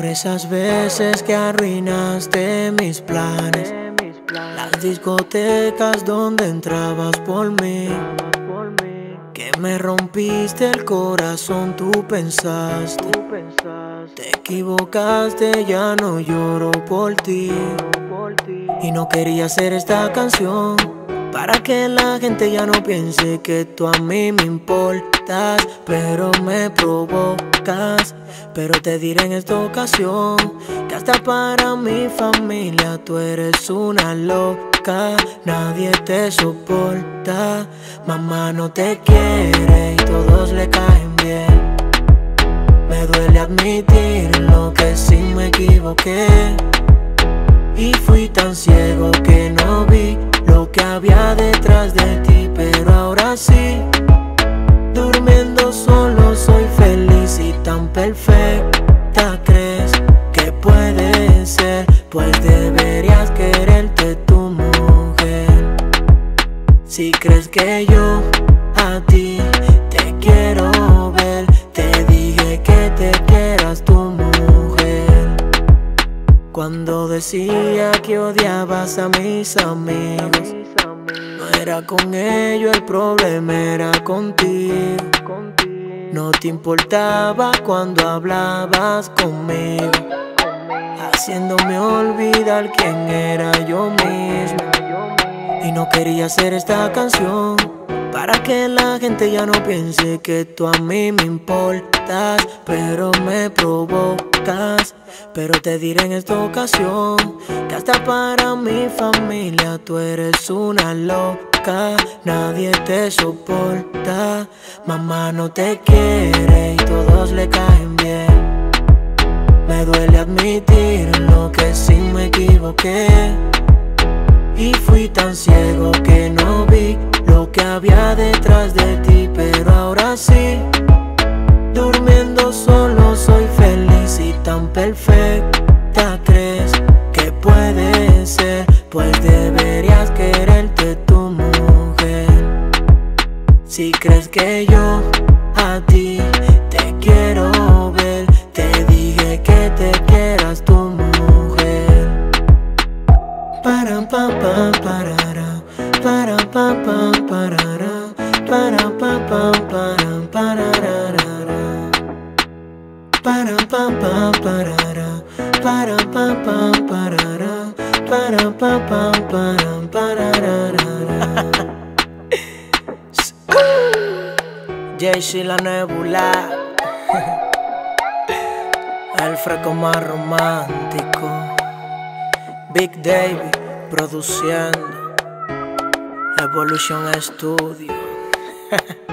por esas veces que arruinaste mis planes, las discotecas donde entrabas por mí, que me rompiste el corazón, tú pensaste, te equivocaste, ya no lloro por ti. Y no quería hacer esta canción para que la gente ya no piense que tú a mí me importas, pero me provocas. Pero te diré en esta ocasión que hasta para mi familia tú eres una loca. Nadie te soporta, mamá no te quiere y todos le caen bien. Me duele admitirlo que sí me equivoqué y fui tan ciego que no vi lo que había detrás de ti. Pero ahora sí, durmiendo solo soy feliz y tan perfecta crees que puede ser, pues deberías quererte tu mujer. Si crees que yo a ti te quiero ver, te dije que te quieras tu mujer. Cuando decía que odiabas a mis amigos, no era con ellos, el problema era contigo. No te importaba cuando hablabas conmigo, haciéndome olvidar quién era yo mismo. Y no quería hacer esta canción para que la gente ya no piense que tú a mí me importas, pero me provocas. Pero te diré en esta ocasión que hasta para mi familia tú eres una loca. Nadie te soporta, mamá no te quiere y todos le caen bien. Me duele admitirlo que sí me equivoqué y fui tan ciego que no vi lo que había detrás de ti. Pero ahora sí, durmiendo solo soy feliz y tan perfecta crees que puede ser, pues deberías quererte tu mujer. Si crees que yo a ti te quiero ver, te dije que te quieras tu mujer. Para pa pa parara, para pa pa parara, para pa pa para pararara, para pa pa parara, para pa pa parara, para pa pa para pararara. Jaycee la Nebula, el freco más romántico, Big David produciendo, Evolution Studio.